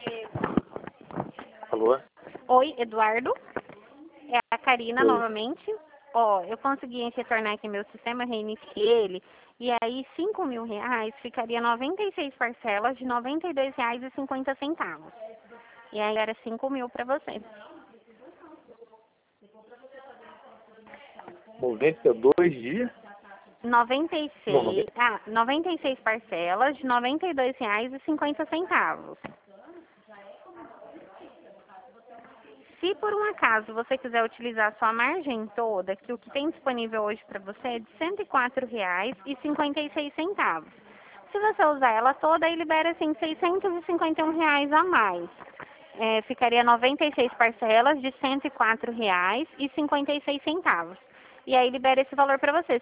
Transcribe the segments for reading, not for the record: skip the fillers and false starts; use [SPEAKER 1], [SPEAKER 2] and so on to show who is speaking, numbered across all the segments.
[SPEAKER 1] Alô?
[SPEAKER 2] Oi, Eduardo. É a Karina
[SPEAKER 1] Oi.
[SPEAKER 2] novamente. Ó, eu consegui retornar aqui meu sistema, reiniciei ele. E aí, R$ 5.000 ficaria 96 parcelas de R$ 92,50. E aí era 5.000 para você.
[SPEAKER 1] 92 dias?
[SPEAKER 2] 96, 96 parcelas de R$ 92,50. Se por um acaso você quiser utilizar sua margem toda, que o que tem disponível hoje para você é de R$ 104,56. Se você usar ela toda, aí libera assim R$ 651 a mais. Ficaria 96 parcelas de R$ 104,56. E aí libera esse valor para você, R$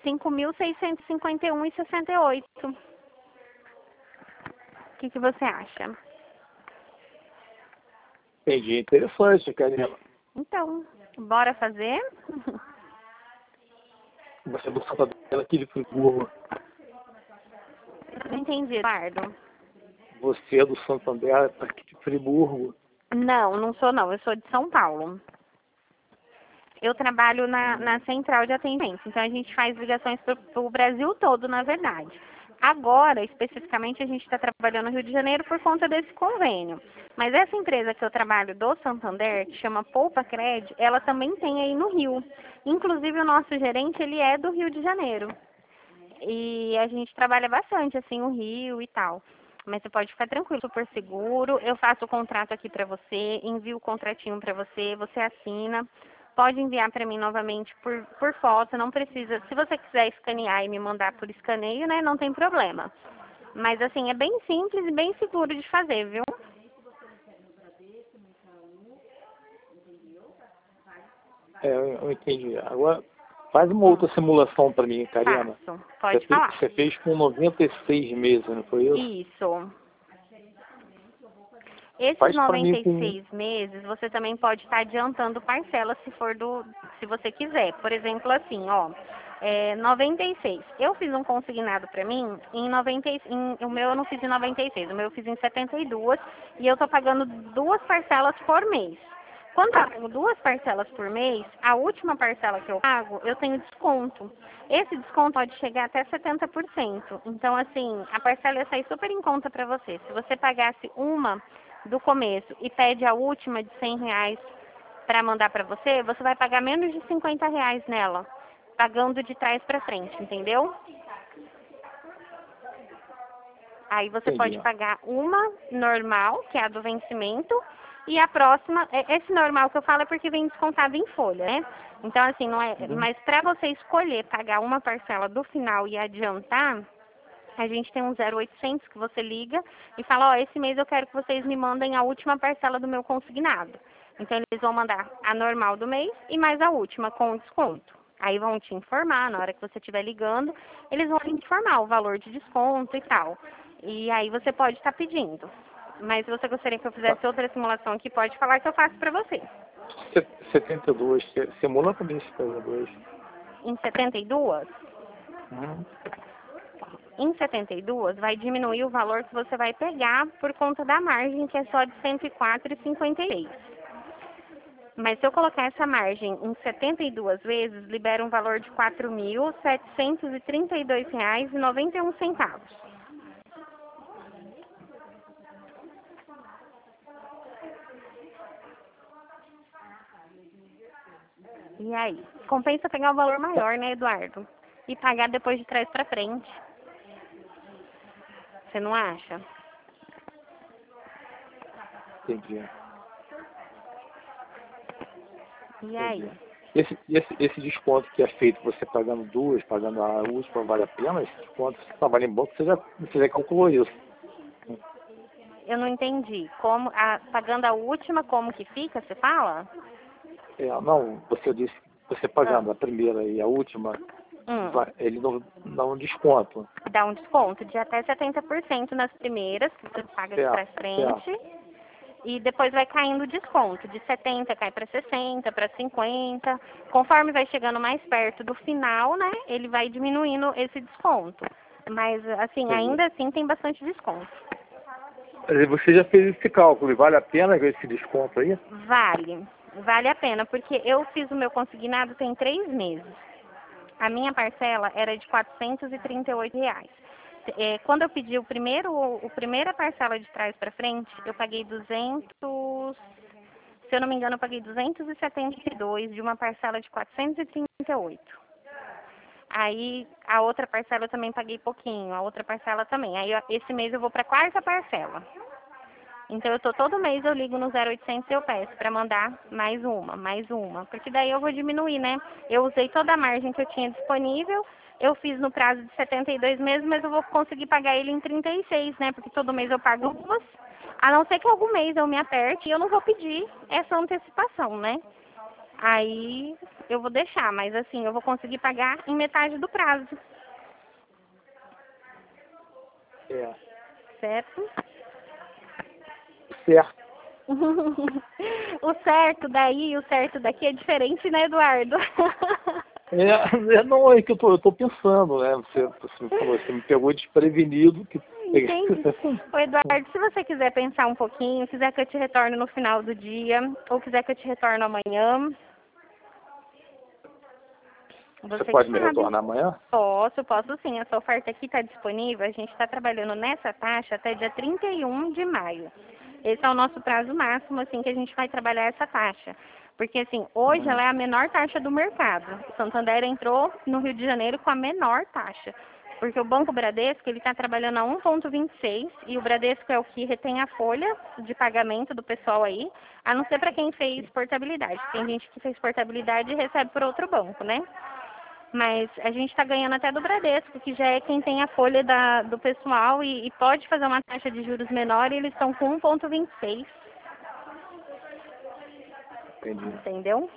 [SPEAKER 2] 5.651,68. O que você acha?
[SPEAKER 1] Entendi. Interessante, Karina.
[SPEAKER 2] Então, bora fazer?
[SPEAKER 1] Você é do Santander aqui de Friburgo.
[SPEAKER 2] Não entendi, Eduardo.
[SPEAKER 1] Você é do Santander aqui de Friburgo.
[SPEAKER 2] Não sou não. Eu sou de São Paulo. Eu trabalho na central de atendimento. Então, a gente faz ligações para o Brasil todo, na verdade. Agora, especificamente, a gente está trabalhando no Rio de Janeiro por conta desse convênio. Mas essa empresa que eu trabalho do Santander, que chama Poupa Cred, ela também tem aí no Rio. Inclusive, o nosso gerente, ele é do Rio de Janeiro. E a gente trabalha bastante, assim, o Rio e tal. Mas você pode ficar tranquilo, super seguro. Eu faço o contrato aqui para você, envio o contratinho para você, você assina. Pode enviar para mim novamente por foto, não precisa. Se você quiser escanear e me mandar por escaneio, né, não tem problema. Mas, assim, é bem simples e bem seguro de fazer, viu?
[SPEAKER 1] Eu entendi. Agora, faz uma outra simulação para mim, Karina.
[SPEAKER 2] Faço. Pode falar.
[SPEAKER 1] Você fez com 96 meses, não foi isso?
[SPEAKER 2] Isso. Esses
[SPEAKER 1] Faz para mim
[SPEAKER 2] 96 meses, você também pode estar adiantando parcelas se você quiser. Por exemplo, assim, ó, 96. Eu fiz um consignado para mim o meu eu não fiz em 96, o meu eu fiz em 72 e eu tô pagando 2 parcelas por mês. Quando eu pago 2 parcelas por mês, a última parcela que eu pago, eu tenho desconto. Esse desconto pode chegar até 70%. Então, assim, a parcela ia sair super em conta para você. Se você pagasse uma do começo e pede a última de R$ 100 para mandar para você, você vai pagar menos de R$ 50 nela, pagando de trás para frente, entendeu? Aí você pode
[SPEAKER 1] entendi.
[SPEAKER 2] pagar uma normal, que é a do vencimento, e a próxima, esse normal que eu falo é porque vem descontado em folha, né? Então, assim, não é. Mas para você escolher pagar uma parcela do final e adiantar, a gente tem um 0800 que você liga e fala, ó, esse mês eu quero que vocês me mandem a última parcela do meu consignado. Então, eles vão mandar a normal do mês e mais a última com desconto. Aí vão te informar, na hora que você estiver ligando, eles vão te informar o valor de desconto e tal. E aí você pode estar pedindo. Mas se você gostaria que eu fizesse outra simulação aqui, pode falar que eu faço para você.
[SPEAKER 1] 72, simula para mim 72.
[SPEAKER 2] Em 72?
[SPEAKER 1] Uhum.
[SPEAKER 2] Em 72, vai diminuir o valor que você vai pegar por conta da margem, que é só de R$ 104,56. Mas se eu colocar essa margem em 72 vezes, libera um valor de R$ 4.732,91. E aí? Compensa pegar o valor maior, né, Eduardo? E pagar depois de trás para frente. Você não acha?
[SPEAKER 1] Entendi.
[SPEAKER 2] E aí?
[SPEAKER 1] Esse desconto que é feito, você pagando duas, pagando a última, vale a pena? Esse desconto, se trabalha em banco, você já calculou isso.
[SPEAKER 2] Eu não entendi. Pagando a última, como que fica, você fala?
[SPEAKER 1] Não, você disse, você pagando a primeira e a última,
[SPEAKER 2] Hum.
[SPEAKER 1] ele não dá um desconto.
[SPEAKER 2] Dá um desconto de até 70% nas primeiras, que você paga de trás pra frente. E depois vai caindo o desconto. De 70 cai para 60, para 50. Conforme vai chegando mais perto do final, né, ele vai diminuindo esse desconto. Mas, assim,
[SPEAKER 1] Entendi.
[SPEAKER 2] ainda assim tem bastante desconto.
[SPEAKER 1] Você já fez esse cálculo e vale a pena ver esse desconto aí?
[SPEAKER 2] Vale a pena, porque eu fiz o meu consignado tem 3 meses. A minha parcela era de R$ 438. Quando eu pedi a primeira parcela de trás para frente, eu paguei 200, se eu não me engano, eu paguei 272 de uma parcela de 438. Aí a outra parcela eu também paguei pouquinho, a outra parcela também. Aí esse mês eu vou para a quarta parcela. Então todo mês eu ligo no 0800 e eu peço para mandar mais uma, porque daí eu vou diminuir, né? Eu usei toda a margem que eu tinha disponível, eu fiz no prazo de 72 meses, mas eu vou conseguir pagar ele em 36, né? Porque todo mês eu pago duas, a não ser que algum mês eu me aperte e eu não vou pedir essa antecipação, né? Aí eu vou deixar, mas assim, eu vou conseguir pagar em metade do prazo.
[SPEAKER 1] É.
[SPEAKER 2] Certo?
[SPEAKER 1] Certo.
[SPEAKER 2] O certo daí e o certo daqui é diferente, né, Eduardo?
[SPEAKER 1] Não, é que eu tô pensando, né? Você me pegou desprevenido.
[SPEAKER 2] Entendi. Ô, Eduardo, se você quiser pensar um pouquinho, quiser que eu te retorne no final do dia, ou quiser que eu te retorne amanhã,
[SPEAKER 1] Você pode me retornar amanhã?
[SPEAKER 2] Posso sim. Essa oferta aqui está disponível. A gente está trabalhando nessa taxa até dia 31 de maio. Esse é o nosso prazo máximo, assim, que a gente vai trabalhar essa taxa. Porque, assim, hoje ela é a menor taxa do mercado. O Santander entrou no Rio de Janeiro com a menor taxa. Porque o Banco Bradesco, ele está trabalhando a 1,26 e o Bradesco é o que retém a folha de pagamento do pessoal aí, a não ser para quem fez portabilidade. Tem gente que fez portabilidade e recebe por outro banco, né? Mas a gente está ganhando até do Bradesco, que já é quem tem a folha do pessoal e pode fazer uma taxa de juros menor e eles estão com 1,26.
[SPEAKER 1] Entendi.
[SPEAKER 2] Entendeu?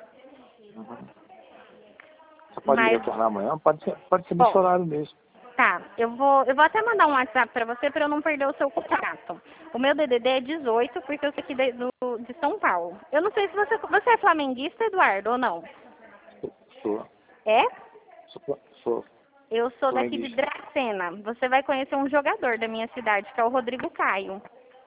[SPEAKER 1] Você pode me retornar amanhã? Pode ser nesse horário mesmo.
[SPEAKER 2] Tá, eu vou até mandar um WhatsApp para você para eu não perder o seu contato. O meu DDD é 18, porque eu sou aqui de São Paulo. Eu não sei se você é flamenguista, Eduardo, ou não?
[SPEAKER 1] Sou.
[SPEAKER 2] É?
[SPEAKER 1] Sou.
[SPEAKER 2] Eu sou daqui de Dracena. Você vai conhecer um jogador da minha cidade, que é o Rodrigo Caio.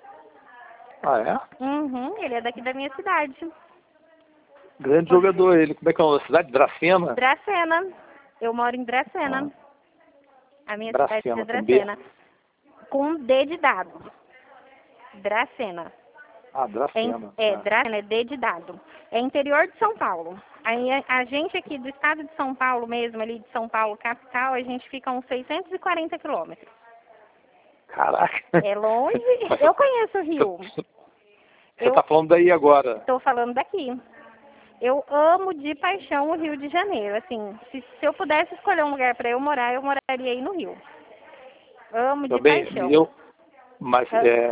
[SPEAKER 1] Ah, é?
[SPEAKER 2] Uhum, ele é daqui da minha cidade.
[SPEAKER 1] Grande jogador ele. Como é que é a cidade? Dracena?
[SPEAKER 2] Dracena. Eu moro em Dracena. A minha cidade é Dracena. Com D de dado. Dracena.
[SPEAKER 1] Ah, Dracena.
[SPEAKER 2] Dracena é D de dado. É interior de São Paulo. Aí a gente aqui do estado de São Paulo mesmo, ali de São Paulo capital, a gente fica a uns 640 quilômetros.
[SPEAKER 1] Caraca.
[SPEAKER 2] É longe. Eu conheço o Rio.
[SPEAKER 1] Você tá falando daí agora?
[SPEAKER 2] Estou falando daqui. Eu amo de paixão o Rio de Janeiro. Assim, se eu pudesse escolher um lugar para eu moraria aí no Rio. Amo de paixão.
[SPEAKER 1] Mas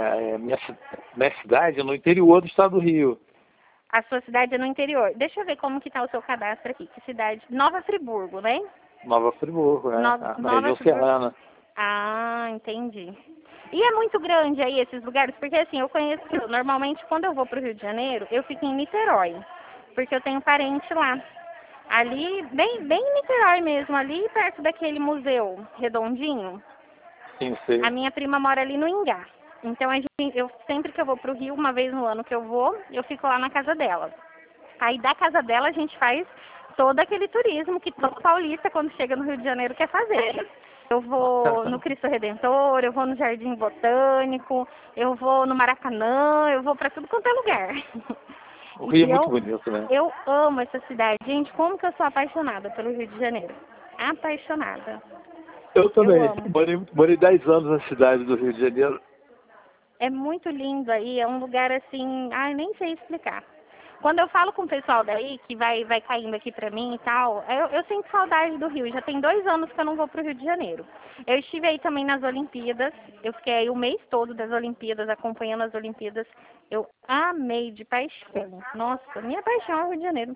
[SPEAKER 1] minha cidade é no interior do estado do Rio.
[SPEAKER 2] A sua cidade é no interior. Deixa eu ver como que tá o seu cadastro aqui. Que cidade? Nova Friburgo, né?
[SPEAKER 1] Nova Friburgo, na região serrana.
[SPEAKER 2] Ah, entendi. E é muito grande aí esses lugares? Porque assim, eu conheço, normalmente quando eu vou para o Rio de Janeiro, eu fico em Niterói. Porque eu tenho parente lá. Ali, bem em Niterói mesmo, ali perto daquele museu redondinho.
[SPEAKER 1] Sim, sei.
[SPEAKER 2] A minha prima mora ali no Ingá. Então, eu sempre que eu vou pro Rio, uma vez no ano que eu fico lá na casa dela. Aí, da casa dela, a gente faz todo aquele turismo que todo paulista, quando chega no Rio de Janeiro, quer fazer. Eu vou no Cristo Redentor, eu vou no Jardim Botânico, eu vou no Maracanã, eu vou para tudo quanto é lugar.
[SPEAKER 1] O Rio é muito bonito, né?
[SPEAKER 2] Eu amo essa cidade. Gente, como que eu sou apaixonada pelo Rio de Janeiro. Apaixonada.
[SPEAKER 1] Eu também. Morei 10 anos na cidade do Rio de Janeiro.
[SPEAKER 2] É muito lindo aí, é um lugar assim, nem sei explicar. Quando eu falo com o pessoal daí, que vai caindo aqui pra mim e tal, eu sinto saudade do Rio. Já tem 2 anos que eu não vou pro Rio de Janeiro. Eu estive aí também nas Olimpíadas, eu fiquei aí o mês todo das Olimpíadas, acompanhando as Olimpíadas. Eu amei de paixão. Nossa, minha paixão é o Rio de Janeiro.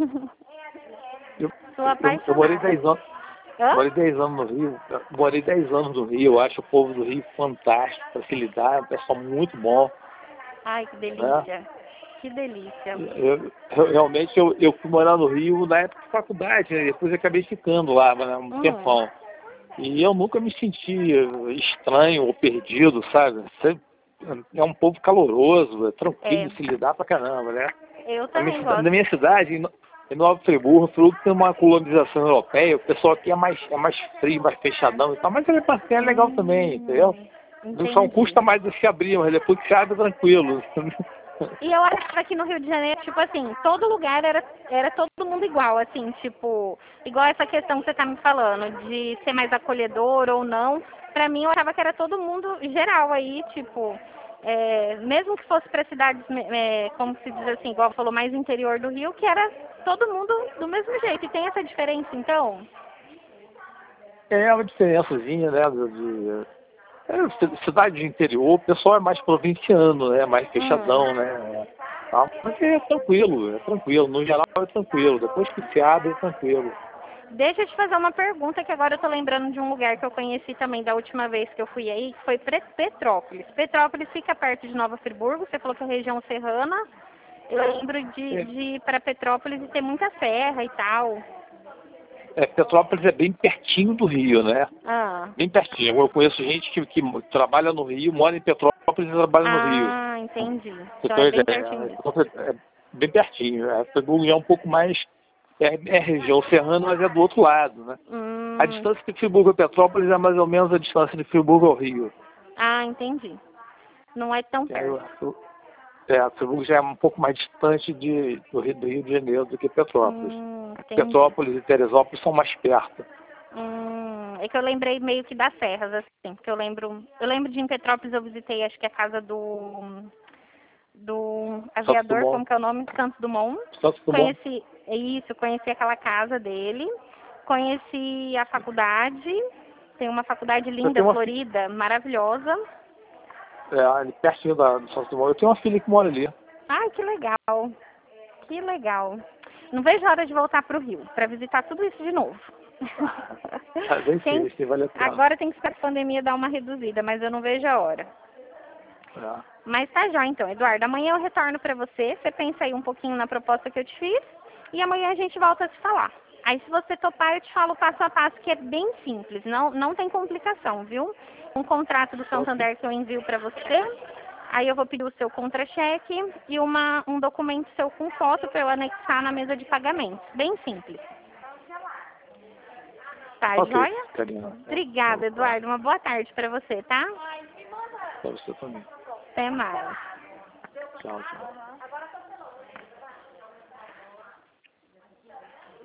[SPEAKER 2] Sou apaixonada.
[SPEAKER 1] Eu morei 10 anos. Morei 10 anos no Rio. Morei 10 anos no Rio. Eu acho o povo do Rio fantástico, facilidade, é um pessoal muito bom.
[SPEAKER 2] Ai, que delícia. Que delícia.
[SPEAKER 1] Realmente, eu fui morar no Rio na época de faculdade, né? Depois eu acabei ficando lá, né? Um tempão. E eu nunca me senti estranho ou perdido, sabe? é um povo caloroso, é tranquilo
[SPEAKER 2] É.
[SPEAKER 1] de se lidar pra caramba, né?
[SPEAKER 2] Eu
[SPEAKER 1] Na
[SPEAKER 2] também gosto.
[SPEAKER 1] minha cidade, em Nova Friburgo, Friburgo tem uma colonização europeia, o pessoal aqui é mais frio, mais fechadão e tal, mas é legal também, entendeu? Só
[SPEAKER 2] Entendi.
[SPEAKER 1] custa mais de se abrir, mas depois que se abre, tranquilo.
[SPEAKER 2] E eu achava que no Rio de Janeiro, tipo assim, todo lugar era todo mundo igual, assim, tipo, igual essa questão que você tá me falando, de ser mais acolhedor ou não. Pra mim, eu achava que era todo mundo geral aí, tipo, mesmo que fosse pra cidades, como se diz assim, igual falou, mais interior do Rio, que era todo mundo do mesmo jeito. E tem essa diferença, então?
[SPEAKER 1] É uma diferençazinha, né? Cidade de interior, o pessoal é mais provinciano, né? Mais fechadão, né? Tal. Mas é tranquilo. No geral é tranquilo. Depois que se abre, é tranquilo.
[SPEAKER 2] Deixa eu te fazer uma pergunta que agora eu tô lembrando de um lugar que eu conheci também da última vez que eu fui aí, que foi Petrópolis. Petrópolis fica perto de Nova Friburgo, você falou que é região serrana. Eu lembro de ir para Petrópolis e ter muita serra e tal.
[SPEAKER 1] Petrópolis é bem pertinho do Rio, né?
[SPEAKER 2] Ah,
[SPEAKER 1] Bem pertinho. Eu conheço gente que trabalha no Rio, mora em Petrópolis e trabalha no Rio.
[SPEAKER 2] Entendi. Então
[SPEAKER 1] Então,
[SPEAKER 2] é bem pertinho mesmo.
[SPEAKER 1] é bem pertinho. Friburgo é um pouco mais... É região serrana, mas é do outro lado, né? A distância de Friburgo a Petrópolis é mais ou menos a distância de Friburgo ao Rio.
[SPEAKER 2] Entendi. Não é tão perto.
[SPEAKER 1] Friburgo já é um pouco mais distante do Rio de Janeiro do que Petrópolis.
[SPEAKER 2] Entendi.
[SPEAKER 1] Petrópolis e Teresópolis são mais perto.
[SPEAKER 2] É que eu lembrei meio que das serras, assim, porque eu lembro de em Petrópolis eu visitei, acho que a casa do aviador, como que é o nome? Santos Dumont. Conheci aquela casa dele, conheci a faculdade, tem uma faculdade linda, florida, maravilhosa.
[SPEAKER 1] Ali pertinho do Santos Dumont. Eu tenho uma filha que mora ali.
[SPEAKER 2] Ai, que legal, que legal. Não vejo a hora de voltar para o Rio, para visitar tudo isso de novo.
[SPEAKER 1] Vale a pena.
[SPEAKER 2] Agora tem que esperar a pandemia dar uma reduzida, mas eu não vejo a hora. Mas tá já então, Eduardo. Amanhã eu retorno para você. Você pensa aí um pouquinho na proposta que eu te fiz. E amanhã a gente volta a se falar. Aí se você topar, eu te falo passo a passo, que é bem simples. Não tem complicação, viu? Um contrato do Santander que eu envio para você. Aí eu vou pedir o seu contra-cheque e um documento seu com foto para eu anexar na mesa de pagamentos. Bem simples. Tá, joia?
[SPEAKER 1] Karina.
[SPEAKER 2] Obrigada, Eduardo. Uma boa tarde para você, tá?
[SPEAKER 1] Para você também.
[SPEAKER 2] Até mais.
[SPEAKER 1] Tchau.